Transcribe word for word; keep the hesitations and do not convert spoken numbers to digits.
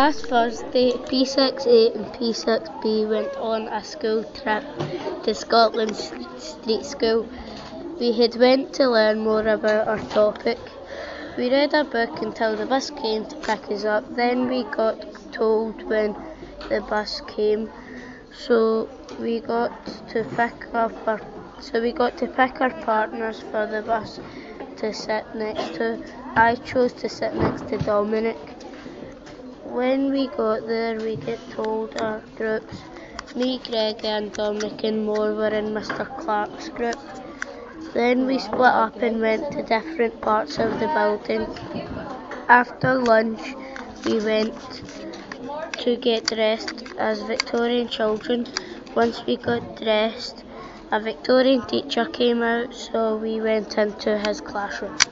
Last Thursday, P six A and P six B went on a school trip to Scotland Street School. We had went to learn more about our topic. We read a book until the bus came to pick us up. Then we got told when the bus came, so we got to pick up our so we got to pick our partners for the bus to sit next to. I chose to sit next to Dominic. When we got there, we get told our groups. Me, Greg and Dominic and more were in Mister Clark's group. Then we split up and went to different parts of the building. After lunch, we went to get dressed as Victorian children. Once we got dressed, a Victorian teacher came out, so we went into his classroom.